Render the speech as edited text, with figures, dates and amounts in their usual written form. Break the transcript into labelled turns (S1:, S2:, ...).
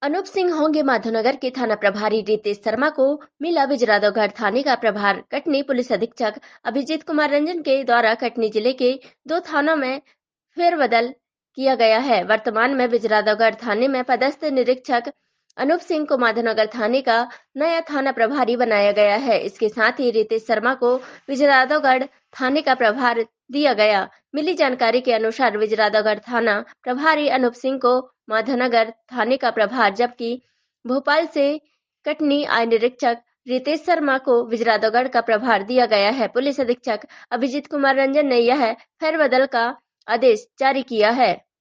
S1: अनूप सिंह होंगे माधोनगर के थाना प्रभारी रितेश शर्मा को मिला विजयराघवगढ़ थाने का प्रभार। कटनी पुलिस अधीक्षक अभिजीत कुमार रंजन के द्वारा कटनी जिले के 2 थानों में फेरबदल किया गया है। वर्तमान में विजयराघवगढ़ थाने में पदस्थ निरीक्षक अनूप सिंह को माधोनगर थाने का नया थाना प्रभारी बनाया गया है। इसके साथ ही रितेश शर्मा को विजयराघवगढ़ थाने का प्रभार दिया गया। मिली जानकारी के अनुसार विजयराघवगढ़ थाना प्रभारी अनूप सिंह को माधोनगर थाने का प्रभार, जबकि भोपाल से कटनी आए निरीक्षक रितेश शर्मा को विजयराघवगढ़ का प्रभार दिया गया है। पुलिस अधीक्षक अभिजीत कुमार रंजन ने यह फेरबदल का आदेश जारी किया है।